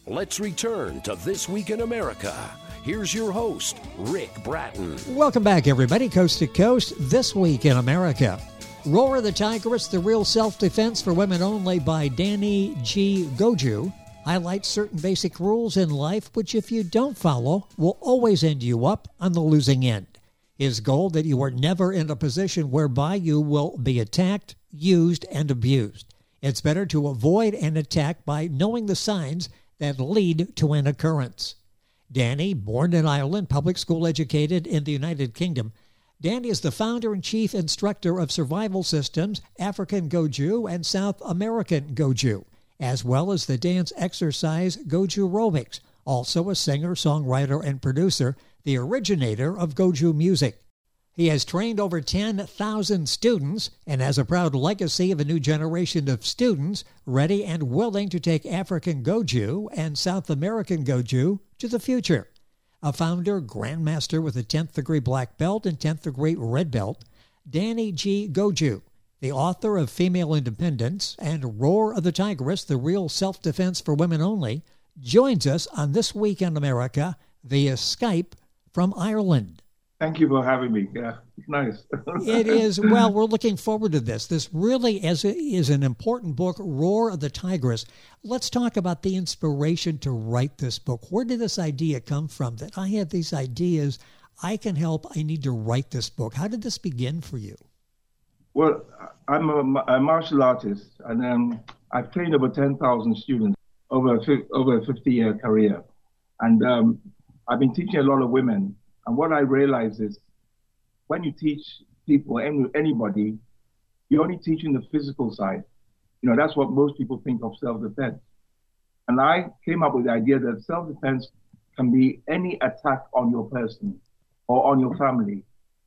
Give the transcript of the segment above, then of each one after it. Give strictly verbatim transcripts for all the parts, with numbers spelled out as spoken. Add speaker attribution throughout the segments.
Speaker 1: Let's return to This Week in America. Here's your host, Rick Bratton.
Speaker 2: Welcome back, everybody, coast to coast. This Week in America. Roar of the Tigress, The Real Self-Defense for Women Only by Danny G. Goju highlights certain basic rules in life which, if you don't follow, will always end you up on the losing end. His goal that you are never in a position whereby you will be attacked, used, and abused. It's better to avoid an attack by knowing the signs that lead to an occurrence. Danny, born in Ireland, public school educated in the United Kingdom, Danny is the founder and chief instructor of survival systems, African Goju and South American Goju, as well as the dance exercise Goju Aerobics, also a singer, songwriter, and producer, the originator of Goju music. He has trained over ten thousand students and has a proud legacy of a new generation of students ready and willing to take African Goju and South American Goju to the future. A founder, grandmaster with a tenth degree black belt and tenth degree red belt, Danny G. Goju, the author of Female Independence and Roar of the Tigress, The Real Self-Defense for Women Only, joins us on This Week in America via Skype from Ireland.
Speaker 3: Thank you for having me. Yeah, it's nice.
Speaker 2: It is. Well, we're looking forward to this. This really is, is an important book, Roar of the Tigress. Let's talk about the inspiration to write this book. Where did this idea come from? That I have these ideas, I can help, I need to write this book. How did this begin for you?
Speaker 3: Well, I'm a, a martial artist, and um, I've trained over ten thousand students over a, over a fifty-year career. And um, I've been teaching a lot of women. And what I realize is when you teach people, any, anybody, you're only teaching the physical side. You know, that's what most people think of self-defense. And I came up with the idea that self-defense can be any attack on your person or on your family,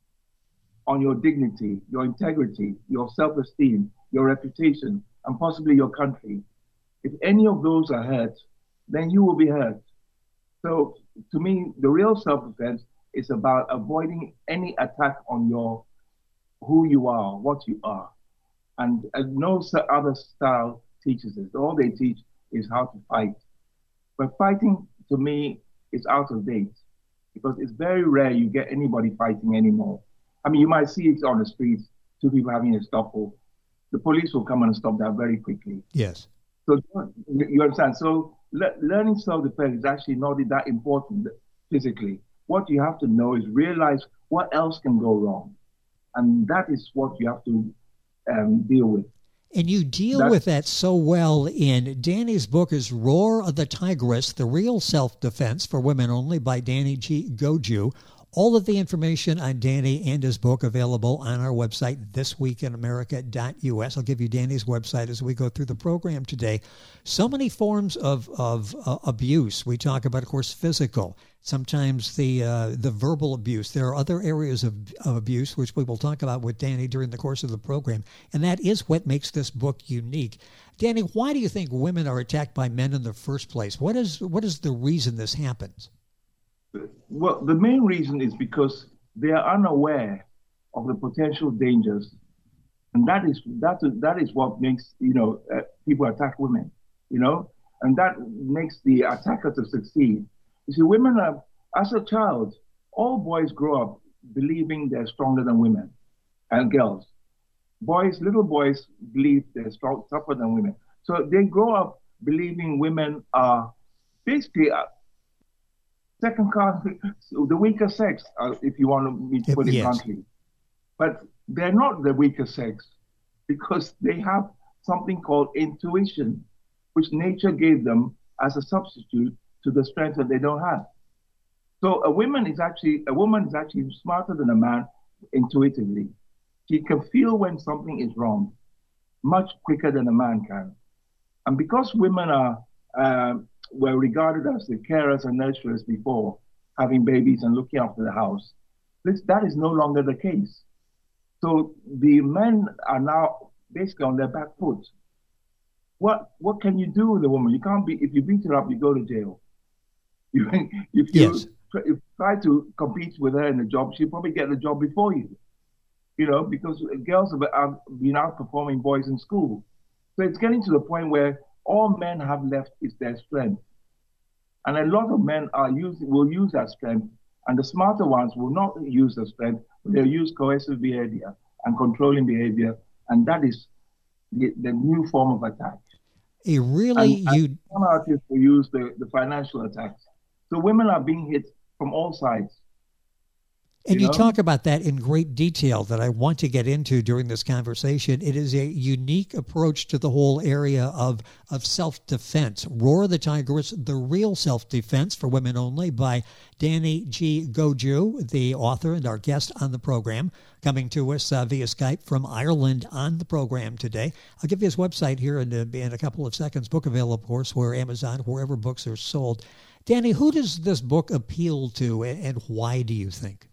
Speaker 3: on your dignity, your integrity, your self-esteem, your reputation, and possibly your country. If any of those are hurt, then you will be hurt. So to me, the real self-defense is about avoiding any attack on your who you are, what you are. And, and no other style teaches this. All they teach is how to fight. But fighting, to me, is out of date because it's very rare you get anybody fighting anymore. I mean, you might see it on the streets, two people having a scuffle. The police will come and stop that very quickly.
Speaker 2: Yes.
Speaker 3: So you understand? So le- learning self-defense is actually not that important physically. What you have to know is realize what else can go wrong. And that is what you have to um, deal with.
Speaker 2: And you deal
Speaker 3: That's,
Speaker 2: with that so well in Danny's book is Roar of the Tigress, The Real Self-Defense for Women Only by Danny G. Goju. All of the information on Danny and his book available on our website, this week in america dot u s. I'll give you Danny's website as we go through the program today. So many forms of, of uh, abuse. We talk about, of course, physical, sometimes the uh, the verbal abuse. There are other areas of, of abuse, which we will talk about with Danny during the course of the program. And that is what makes this book unique. Danny, why do you think women are attacked by men in the first place? What is what is the reason this happens?
Speaker 3: Well, the main reason is because they are unaware of the potential dangers, and that is that is that is what makes you know uh, people attack women, you know, and that makes the attacker to succeed. You see, women are, as a child, all boys grow up believing they're stronger than women and girls. Boys, little boys believe they're strong, tougher than women, so they grow up believing women are basically. Uh, Second class, the weaker sex, uh, if you want to put it
Speaker 2: yes.
Speaker 3: bluntly. But they're not the weaker sex because they have something called intuition, which nature gave them as a substitute to the strength that they don't have. So a woman is actually a woman is actually smarter than a man intuitively. She can feel when something is wrong much quicker than a man can. And because women are uh, were regarded as the carers and nurturers before, having babies and looking after the house. This, that is no longer the case. So the men are now basically on their back foot. What what can you do with a woman? You can't be, if you beat her up, you go to jail. You, if you
Speaker 2: yes.
Speaker 3: try, if try to compete with her in a job, she'll probably get the job before you. You know, because girls have, have been outperforming boys in school. So it's getting to the point where all men have left is their strength. And a lot of men are use, will use that strength, and the smarter ones will not use the strength. They'll use coercive behavior and controlling behavior, and that is the, the new form of attack.
Speaker 2: A really,
Speaker 3: and,
Speaker 2: you...
Speaker 3: and some artists will use the, the financial attacks. So women are being hit from all sides.
Speaker 2: And you,
Speaker 3: you know?
Speaker 2: talk about that in great detail that I want to get into during this conversation. It is a unique approach to the whole area of, of self-defense. Roar the Tigress, The Real Self-Defense for Women Only by Danny G. Goju, the author and our guest on the program, coming to us uh, via Skype from Ireland on the program today. I'll give you his website here in a, in a couple of seconds. Book available, of course, where Amazon, wherever books are sold. Danny, who does this book appeal to, and why do you think?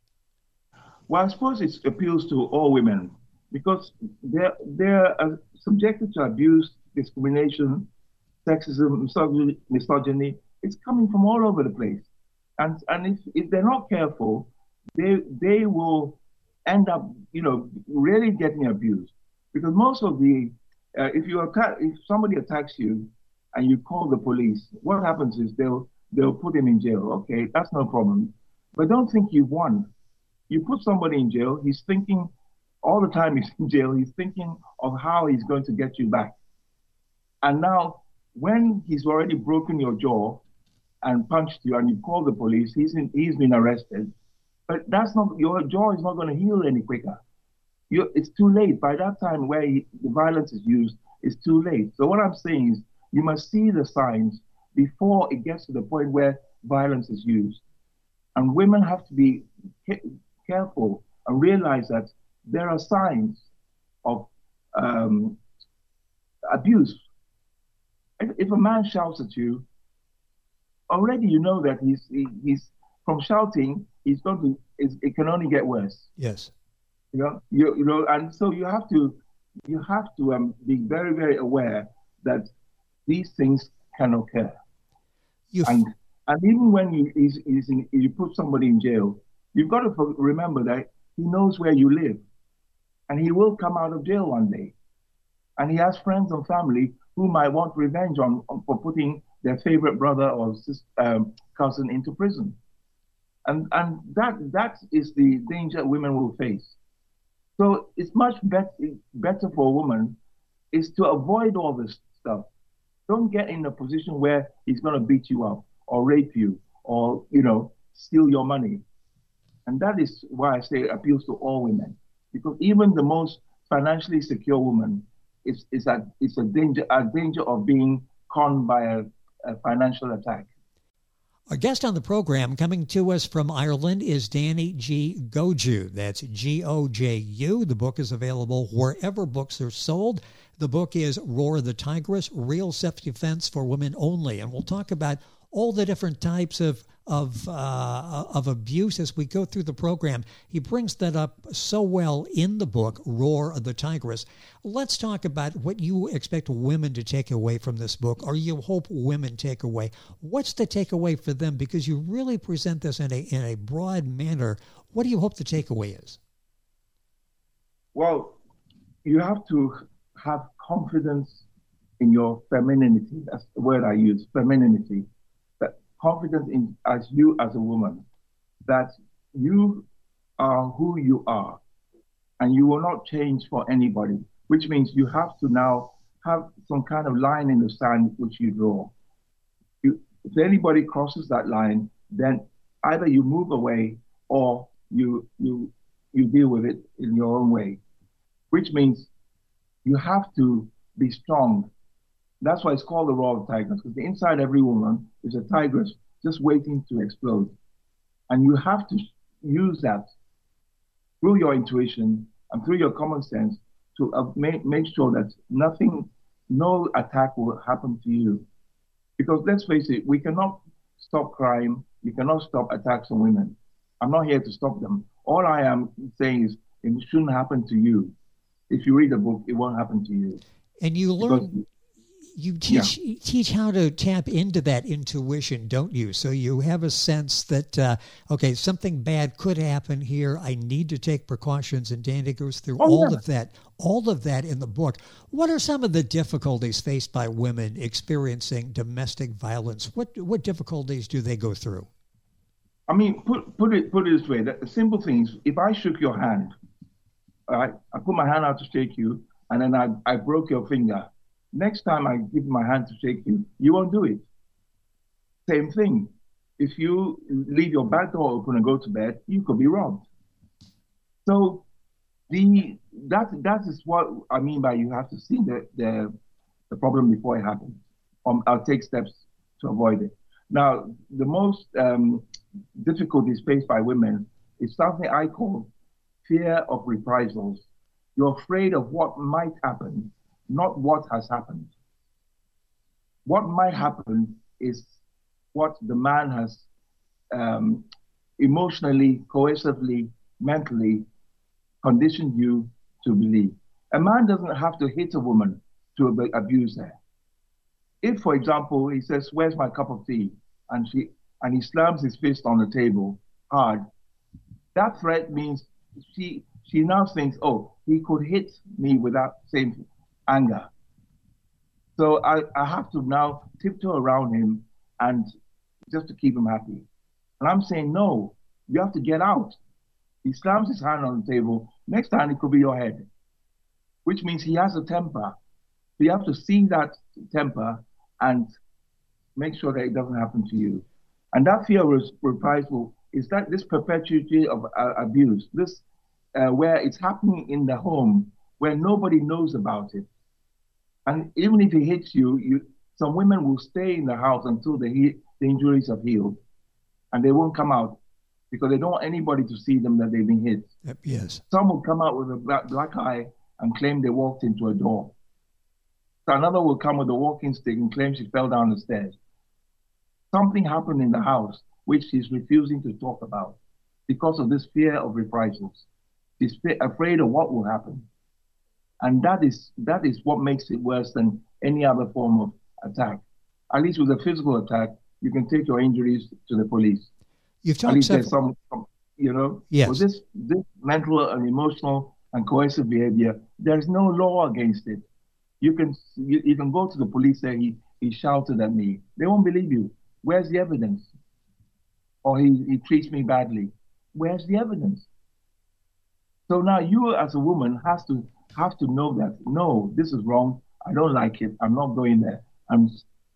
Speaker 3: Well, I suppose it appeals to all women because they're, they're uh, subjected to abuse, discrimination, sexism, misogyny, misogyny. It's coming from all over the place. And and if, if they're not careful, they they will end up, you know, really getting abused. Because most of the, uh, if you attack, if somebody attacks you and you call the police, what happens is they'll they'll put him in jail. Okay, that's no problem. But don't think you've won. You put somebody in jail, he's thinking all the time he's in jail, he's thinking of how he's going to get you back. And now, when he's already broken your jaw and punched you and you call the police, he's in, he's been arrested. But that's not, your jaw is not going to heal any quicker. You, it's too late. By that time where he, the violence is used, it's too late. So what I'm saying is you must see the signs before it gets to the point where violence is used. And women have to be careful and realize that there are signs of um, abuse. If, if a man shouts at you, already you know that he's he, he's from shouting. He's going to. It's, it can only get worse.
Speaker 2: Yes.
Speaker 3: You know. You you know, and so you have to you have to um, be very very aware that these things can occur.
Speaker 2: You
Speaker 3: and and even when you is is in, you put somebody in jail, you've got to remember that he knows where you live, and he will come out of jail one day, and he has friends and family who might want revenge on, on for putting their favorite brother or sister, um, cousin into prison, and and that that is the danger women will face. So it's much better better for a woman is to avoid all this stuff. Don't get in a position where he's going to beat you up or rape you or you know steal your money. And that is why I say it appeals to all women, because even the most financially secure woman is is a it's a danger a danger of being conned by a, a financial attack.
Speaker 2: Our guest on the program coming to us from Ireland is Danny G. Goju. That's G O J U. The book is available wherever books are sold. The book is Roar the Tigress, Real Self-Defense for Women Only. And we'll talk about all the different types of of uh, of abuse as we go through the program. He brings that up so well in the book, Roar the Tigress. Let's talk about what you expect women to take away from this book, or you hope women take away. What's the takeaway for them? Because you really present this in a in a broad manner. What do you hope the takeaway is?
Speaker 3: Well, you have to have confidence in your femininity. That's the word I use, femininity. Confidence in as you as a woman, that you are who you are and you will not change for anybody, which means you have to now have some kind of line in the sand which you draw. You, if anybody crosses that line, then either you move away or you you you deal with it in your own way, which means you have to be strong. That's why it's called the Roar of the Tigress, because the inside every woman is a tigress just waiting to explode. And you have to use that through your intuition and through your common sense to uh, make, make sure that nothing, no attack will happen to you. Because let's face it, we cannot stop crime. We cannot stop attacks on women. I'm not here to stop them. All I am saying is it shouldn't happen to you. If you read the book, it won't happen to you.
Speaker 2: And you learn...
Speaker 3: Because
Speaker 2: You teach
Speaker 3: Yeah.
Speaker 2: teach how to tap into that intuition, don't you? So you have a sense that, uh, okay, something bad could happen here. I need to take precautions. And Danny goes through
Speaker 3: Oh,
Speaker 2: all
Speaker 3: yeah.
Speaker 2: of that, all of that in the book. What are some of the difficulties faced by women experiencing domestic violence? What what difficulties do they go through?
Speaker 3: I mean, put put it put it this way. The simple things. If I shook your hand, all right, I put my hand out to shake you, and then I I broke your finger. Next time I give my hand to shake you, you won't do it. Same thing. If you leave your back door open and go to bed, you could be robbed. So the that that is what I mean by you have to see the the, the problem before it happens. Um, I'll take steps to avoid it. Now, the most um, difficulties faced by women is something I call fear of reprisals. You're afraid of what might happen, not what has happened. What might happen is what the man has um, emotionally, coercively, mentally conditioned you to believe. A man doesn't have to hit a woman to ab- abuse her. If, for example, he says, "Where's my cup of tea?" and she and he slams his fist on the table hard, that threat means she she now thinks, "Oh, he could hit me without same anger." So I, I have to now tiptoe around him and just to keep him happy. And I'm saying, no, you have to get out. He slams his hand on the table. Next time it could be your head, which means he has a temper. So you have to see that temper and make sure that it doesn't happen to you. And that fear of reprisal is that this perpetuity of uh, abuse, this uh, where it's happening in the home, where nobody knows about it. And even if he hits you, you some women will stay in the house until the, he, the injuries have healed, and they won't come out because they don't want anybody to see them that they've been hit.
Speaker 2: Yep, yes.
Speaker 3: Some will come out with a black, black eye and claim they walked into a door. So another will come with a walking stick and claim she fell down the stairs. Something happened in the house which she's refusing to talk about because of this fear of reprisals. She's fe- afraid of what will happen. And that is that is what makes it worse than any other form of attack. At least with a physical attack, you can take your injuries to the police.
Speaker 2: You've
Speaker 3: At
Speaker 2: talked
Speaker 3: least there's
Speaker 2: several.
Speaker 3: some, some, you know.
Speaker 2: Yes.
Speaker 3: For this this mental and emotional and coercive behavior, there is no law against it. You can you, you can go to the police and say he he shouted at me. They won't believe you. Where's the evidence? Or he, he treats me badly. Where's the evidence? So now you as a woman has to have to know that, no, this is wrong. I don't like it. I'm not going there. I'm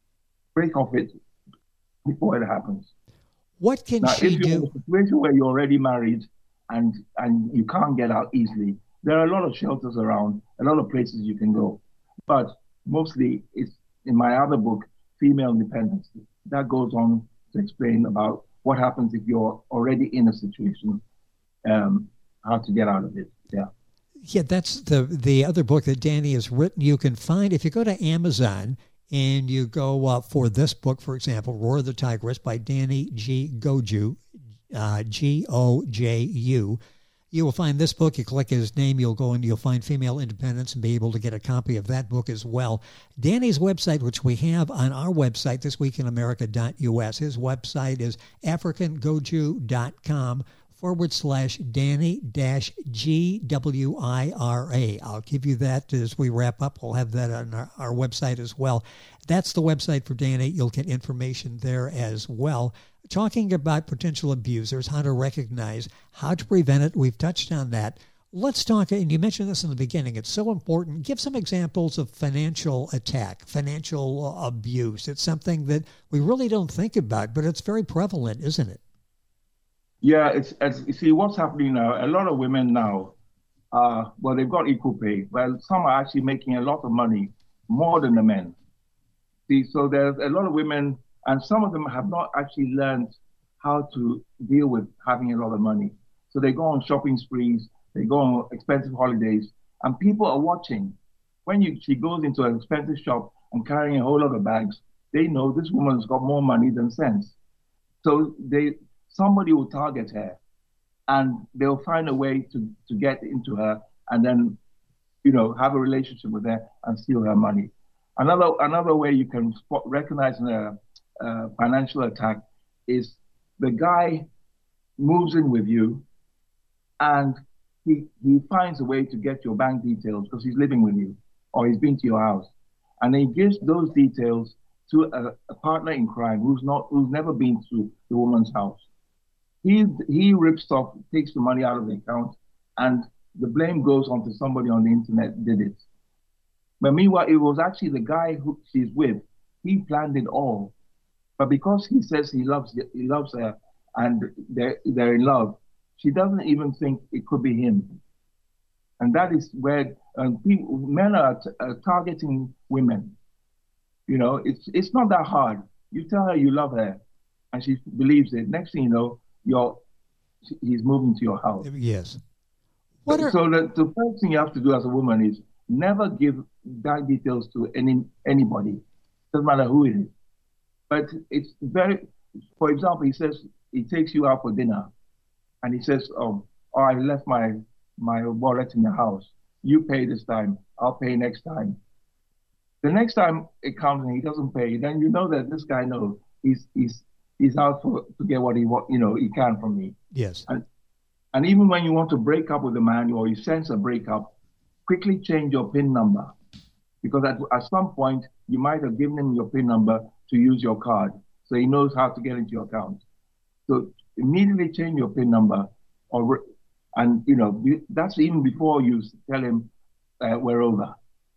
Speaker 3: break off it before it happens.
Speaker 2: What can
Speaker 3: Now,
Speaker 2: she
Speaker 3: if you're in
Speaker 2: do?
Speaker 3: a situation where you're already married and and you can't get out easily, there are a lot of shelters around, a lot of places you can go. But mostly it's in my other book, Female Independence. That goes on to explain about what happens if you're already in a situation, um, how to get out of it. Yeah.
Speaker 2: Yeah, that's the the other book that Danny has written. You can find if you go to Amazon and you go uh, for this book, for example, Roar of the Tigress by Danny G. Goju, uh, G O J U. You will find this book. You click his name, you'll go and you'll find Female Independence and be able to get a copy of that book as well. Danny's website, which we have on our website, this week in america dot U S, his website is african goju dot com forward slash Danny dash G W I R A. I'll give you that as we wrap up. We'll have that on our, our website as well. That's the website for Danny. You'll get information there as well. Talking about potential abusers, how to recognize, how to prevent it. We've touched on that. Let's talk, and you mentioned this in the beginning, it's so important. Give some examples of financial attack, financial abuse. It's something that we really don't think about, but it's very prevalent, isn't it?
Speaker 3: Yeah, it's, it's you see what's happening now. A lot of women now, uh, well, they've got equal pay. Well, some are actually making a lot of money, more than the men. See, so there's a lot of women, and some of them have not actually learned how to deal with having a lot of money. So they go on shopping sprees, they go on expensive holidays, and people are watching. When you she goes into an expensive shop and carrying a whole lot of bags, they know this woman's got more money than sense. So they somebody will target her, and they'll find a way to, to get into her and then, you know, have a relationship with her and steal her money. Another another way you can spot, recognize a, a financial attack is the guy moves in with you, and he he finds a way to get your bank details because he's living with you, or he's been to your house, and he gives those details to a, a partner in crime who's not who's never been to the woman's house. He he rips off, takes the money out of the account, and the blame goes onto somebody on the internet did it. But meanwhile, it was actually the guy who she's with. He planned it all. But because he says he loves he loves her and they're, they're in love, she doesn't even think it could be him. And that is where um, people, men are, t- are targeting women. You know, it's it's not that hard. You tell her you love her, and she believes it. Next thing you know, you're he's moving to your house.
Speaker 2: Yes. What are...
Speaker 3: So the, the first thing you have to do as a woman is never give bank details to any anybody. Doesn't matter who it is. But it's very, for example, he says he takes you out for dinner, and he says, "Oh, oh I left my my wallet in the house. You pay this time. I'll pay next time." The next time it comes and he doesn't pay, then you know that this guy knows he's he's he's out for to get what he want, you know, he can from me.
Speaker 2: Yes.
Speaker 3: And and even when you want to break up with a man or you sense a breakup, quickly change your PIN number, because at at some point you might have given him your PIN number to use your card, so he knows how to get into your account. So immediately change your PIN number, or and you know that's even before you tell him uh, we're over.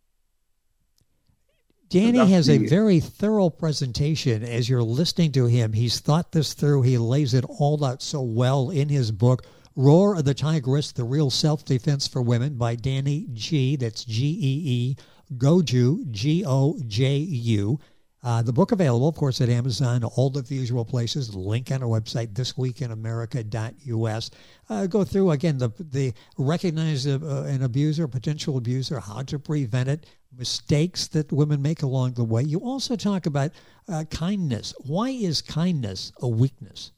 Speaker 2: Danny
Speaker 3: So
Speaker 2: has a
Speaker 3: the,
Speaker 2: very thorough presentation. As you're listening to him, he's thought this through. He lays it all out so well in his book, Roar of the Tigress, The Real Self-Defense for Women by Danny G. That's G E E, Goju, G O J U. Uh, the book available, of course, at Amazon, all of the usual places. Link on our website, this week in america dot U S. Uh, go through, again, the the recognize uh, an abuser, potential abuser, how to prevent it, mistakes that women make along the way. You also talk about uh, kindness. Why is kindness a weakness?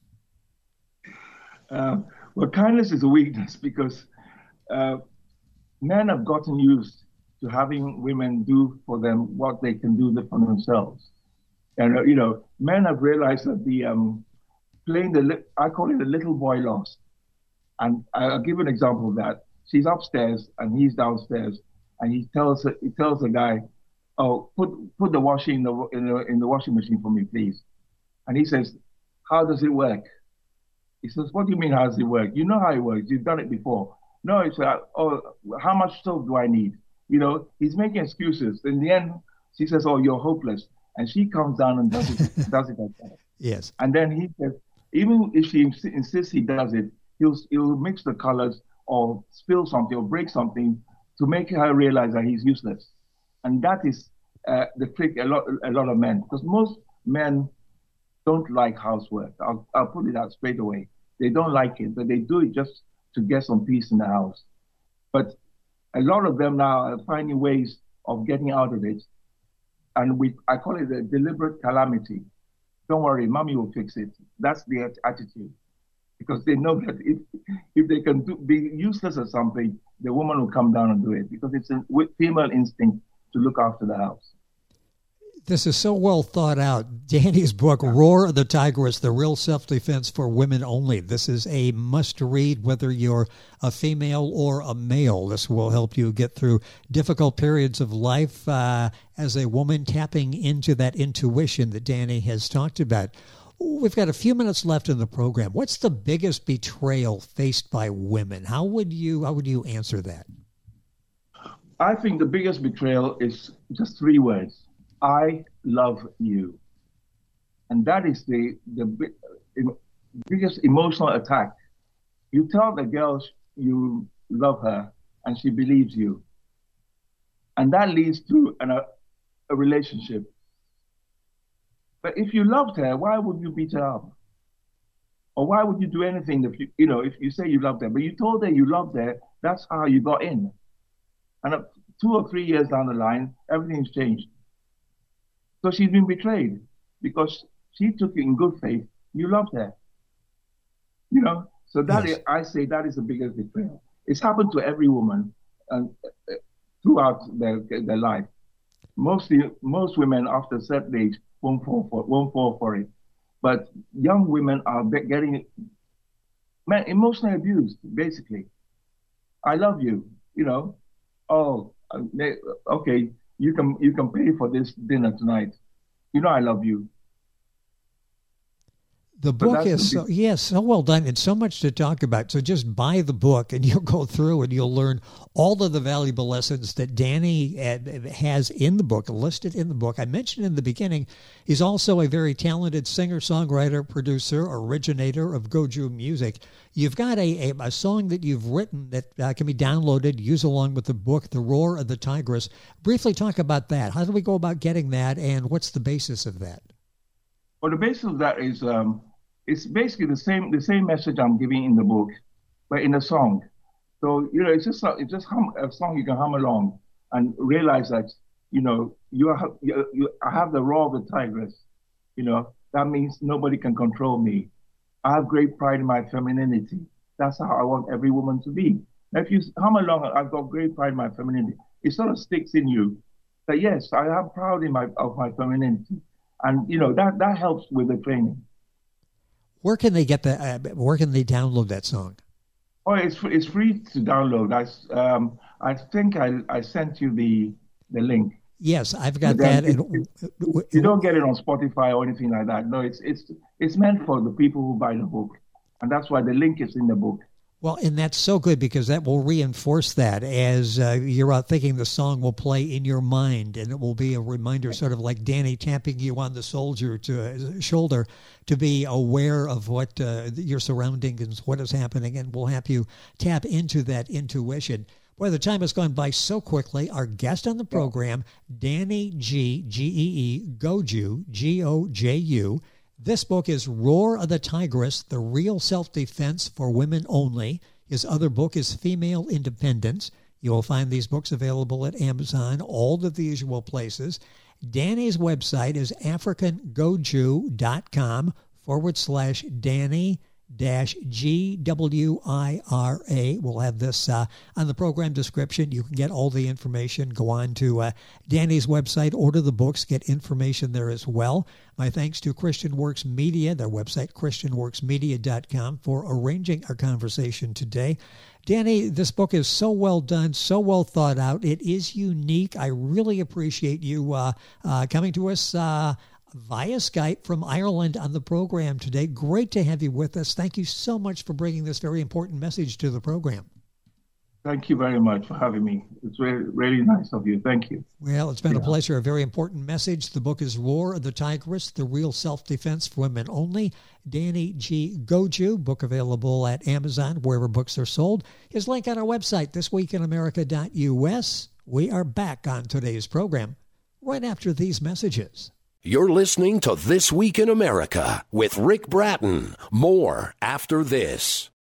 Speaker 3: Uh, well, kindness is a weakness because uh, men have gotten used to having women do for them what they can do for themselves. And, uh, you know, men have realized that the um, playing the, li- I call it a little boy lost. And I'll give an example of that. She's upstairs and he's downstairs, and he tells he tells the guy, "Oh, put put the washing in the in the in the washing machine for me, please." And he says, "How does it work?" He says, "What do you mean, how does it work? You know how it works. You've done it before." No, it's like, "Oh, how much soap do I need?" You know, he's making excuses. In the end, she says, "Oh, you're hopeless," and she comes down and does it does it like that.
Speaker 2: Yes.
Speaker 3: And then he says, even if she ins- insists he does it, he'll he'll mix the colors or spill something or break something to make her realize that he's useless. And that is uh, the trick a lot a lot of men, because most men don't like housework. I'll, I'll put it out straight away. They don't like it, but they do it just to get some peace in the house. But a lot of them now are finding ways of getting out of it. And we, I call it a deliberate calamity. Don't worry, mommy will fix it. That's their attitude. Because they know that if if they can do, be useless at something, the woman will come down and do it. Because it's a female instinct to look after the house.
Speaker 2: This is so well thought out. Danny's book, Roar of the Tigress, The Real Self-Defense for Women Only. This is a must-read, whether you're a female or a male. This will help you get through difficult periods of life uh, as a woman, tapping into that intuition that Danny has talked about. We've got a few minutes left in the program. What's the biggest betrayal faced by women? How would you, how would you answer that?
Speaker 3: I think the biggest betrayal is just three words. I love you. And that is the, the biggest emotional attack. You tell the girl you love her and she believes you. And that leads to an, a, a relationship. But if you loved her, why would you beat her up? Or why would you do anything if you, you know, if you say you loved her, but you told her you loved her, that's how you got in. And uh, two or three years down the line, everything's changed. So she's been betrayed because she took it in good faith. You loved her. You know, so that yes. is, I say that is the biggest betrayal. It's happened to every woman uh, throughout their, their life. mostly most women after a certain age won't fall for won't fall for it, but young women are getting emotionally abused. Basically, I love you. You know, oh, okay, you can you can pay for this dinner tonight. You know, I love you.
Speaker 2: The book is, so, yes, so well done and so much to talk about. So just buy the book and you'll go through and you'll learn all of the valuable lessons that Danny has in the book, listed in the book. I mentioned in the beginning, he's also a very talented singer, songwriter, producer, originator of Goju music. You've got a, a, a song that you've written that uh, can be downloaded, use along with the book, The Roar of the Tigress. Briefly talk about that. How do we go about getting that and what's the basis of that?
Speaker 3: Well, the basis of that is um, it's basically the same the same message I'm giving in the book, but in a song. So you know, it's just it's just hum, a song you can hum along and realize that you know you are you, you I have the roar of the tigress. You know that means nobody can control me. I have great pride in my femininity. That's how I want every woman to be. Now, if you hum along, I've got great pride in my femininity. It sort of sticks in you that yes, I am proud in my of my femininity. And, you know, that, that helps with the training.
Speaker 2: Where can they get the, uh, where can they download that song?
Speaker 3: Oh, it's it's free to download. I, um, I think I, I sent you the the link.
Speaker 2: Yes, I've got that.
Speaker 3: It,
Speaker 2: and,
Speaker 3: it, it, you don't get it on Spotify or anything like that. No, it's it's it's meant for the people who buy the book. And that's why the link is in the book.
Speaker 2: Well, and that's so good because that will reinforce that as uh, you're out thinking the song will play in your mind, and it will be a reminder, sort of like Danny tapping you on the soldier to uh, shoulder, to be aware of what uh, your surroundings and what is happening, and will help you tap into that intuition. Boy, the time has gone by so quickly. Our guest on the program, Danny G, G E E, Goju, G O J U. This book is Roar of the Tigress, The Real Self-Defense for Women Only. His other book is Female Independence. You will find these books available at Amazon, all of the usual places. Danny's website is africangoju.com forward slash Danny dash G W I R A. We'll have this uh, on the program description. You can get all the information. Go on to uh, Danny's website, order the books, get information there as well. My thanks to Christian Works Media, their website, christian works media dot com, for arranging our conversation today. Danny, this book is so well done, so well thought out. It is unique. I really appreciate you uh, uh, coming to us uh, via Skype from Ireland on the program today. Great to have you with us. Thank you so much for bringing this very important message to the program.
Speaker 3: Thank you very much for having me. It's really, really nice of you. Thank you.
Speaker 2: Well, it's been
Speaker 3: yeah.
Speaker 2: a pleasure. A very important message. The book is Roar of the Tigress, The Real Self-Defense for Women Only. Danny G. Goju, book available at Amazon, wherever books are sold. His link on our website, this week in america dot U S. We are back on today's program right after these messages.
Speaker 1: You're listening to This Week in America with Rick Bratton. More after this.